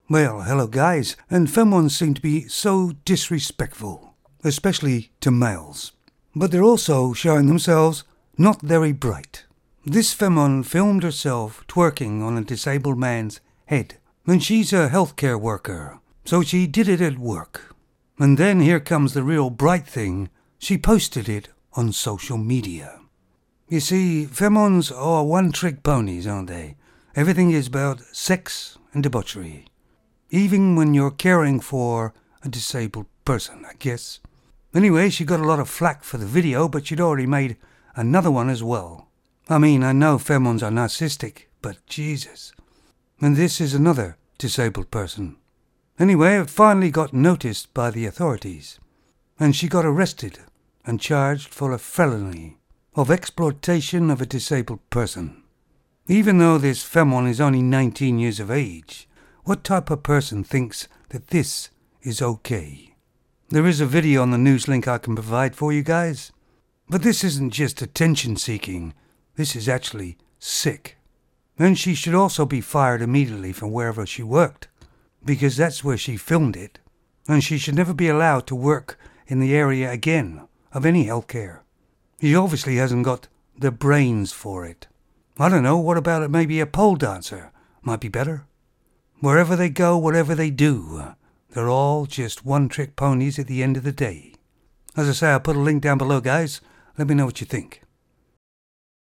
Well, hello guys, and femons seem to be so disrespectful, especially to males. But they're also showing themselves not very bright. This femon filmed herself twerking on a disabled man's head. And she's a healthcare worker, so she did it at work. And then here comes the real bright thing, she posted it on social media. You see, femons are one-trick ponies, aren't they? Everything is about sex and debauchery. Even when you're caring for a disabled person, I guess. Anyway, she got a lot of flack for the video, but she'd already made another one as well. I mean, I know femons are narcissistic, but Jesus. And this is another disabled person. Anyway, it finally got noticed by the authorities, and she got arrested and charged for a felony of exploitation of a disabled person. Even though this femon is only 19 years of age, what type of person thinks that this is okay? There is a video on the news link I can provide for you guys. But this isn't just attention seeking, this is actually sick. And she should also be fired immediately from wherever she worked, because that's where she filmed it, and she should never be allowed to work in the area again of any healthcare. She obviously hasn't got the brains for it. I don't know, what about it maybe a pole dancer? Might be better. Wherever they go, whatever they do, they're all just one-trick ponies at the end of the day. As I say, I'll put a link down below, guys. Let me know what you think.